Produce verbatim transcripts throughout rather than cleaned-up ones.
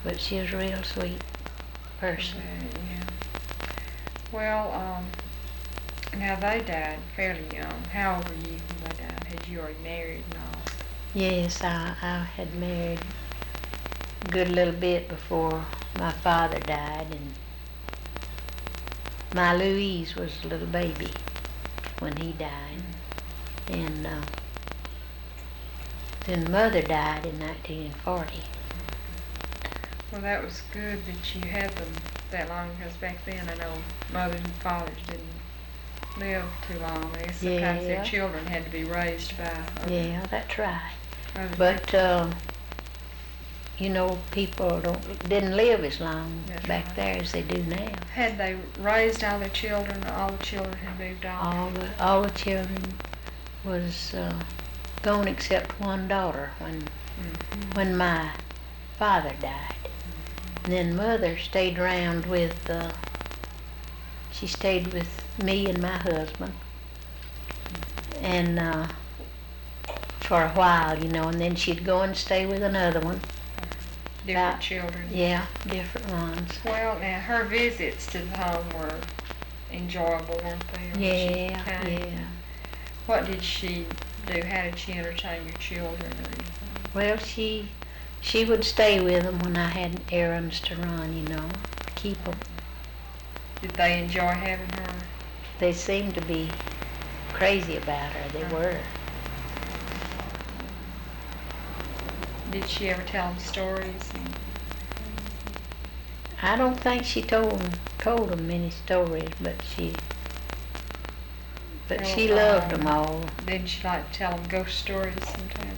but she was a real sweet person. Okay, yeah. Well, um, now they died fairly young. How old were you when they died? Had you already married and all? Yes, I, I had married a good little bit before my father died, and my Louise was a little baby when he died. Mm. And uh, then mother died in nineteen forty. Well, that was good that you had them that long, because back then I know mothers and fathers didn't live too long. I guess sometimes Yeah. their children had to be raised by other, Yeah, that's right. other But uh, you know, people don't didn't live as long That's back right. there as they do now. Had they raised all their children? All the children had moved on? All the all the children was uh, gone except one daughter when Mm-hmm. when my father died. And then mother stayed around with, uh, she stayed with me and my husband, and uh, for a while, you know, and then she'd go and stay with another one. Different Uh, children? Yeah, different ones. Well, now her visits to the home were enjoyable, weren't they? When she Yeah, came? yeah. What did she do? How did she entertain your children or anything? Well, she she would stay with them when I had errands to run, you know, keep them. Did they enjoy having her? They seemed to be crazy about her. They Uh-huh. were. Did she ever tell them stories? And I don't think she told told them many stories, but she but Well, she loved um, them all. didn't she like to tell them ghost stories sometimes?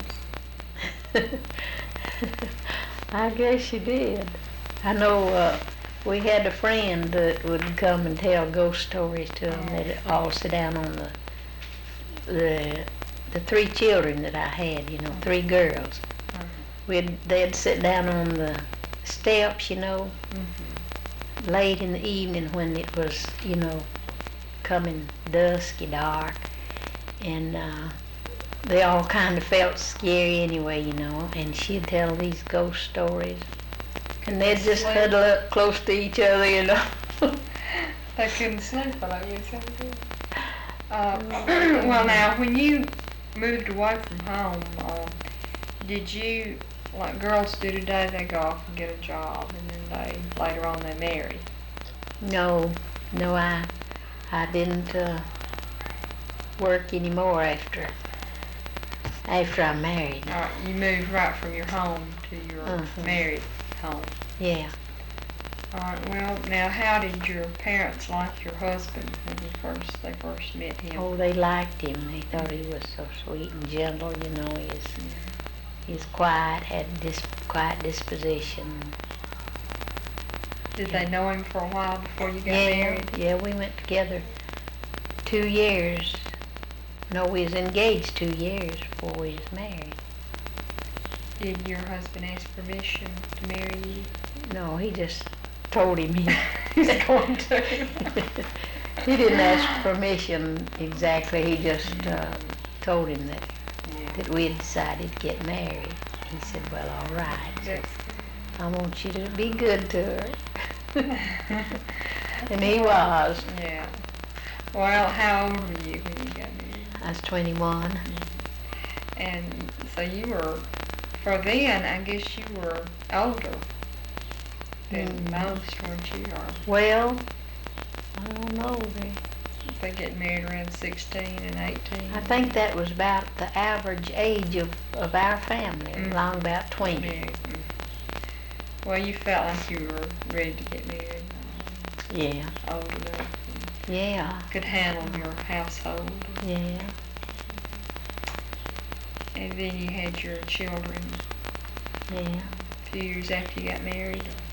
I guess she did. I know uh, we had a friend that would come and tell ghost stories to them. They'd all sit down on the the the three children that I had, you know, three girls. Uh-huh. We'd they'd sit down on the steps, you know, Mm-hmm. late in the evening when it was, you know, coming dusky dark, and uh, they all kind of felt scary anyway, you know, and she'd tell these ghost stories, and they'd just Sleep. huddle up close to each other, you know. They couldn't sleep, but I guess they did. Uh, well, now, when you moved away from home, uh, did you, like girls do today, they go off and get a job, and then they, later on, they marry? No, no, I, I didn't uh, work anymore after, after I married. All right, you moved right from your home to your Mhm. married home. Yeah. All right, well, now, how did your parents like your husband when you first, they first met him? Oh, they liked him. They thought he was so sweet and gentle, you know. He's, he's quiet, had this quiet disposition. Did they know him for a while before you got Yeah, married? yeah, we went together two years. No, we was engaged two years before we was married. Did your husband ask permission to marry you? No, he just told him he, He's going to. he didn't ask permission exactly. He just uh, told him that, Yeah. that we had decided to get married. He said, well, all right. That's, I want you to be good to her. And he was. yeah. Well, how old were you when you got married? I was twenty-one. And so you were, for then, I guess you were older than Mm. most, weren't you? Or Well, I don't know. They, they get married around sixteen and eighteen? I think that was about the average age of, of our family, Mm. along about twenty. Yeah. Mm. Well, you felt like you were ready to get married, Yeah, uh, old enough, and yeah, could handle your household. yeah. And then you had your children Yeah. a few years after you got married.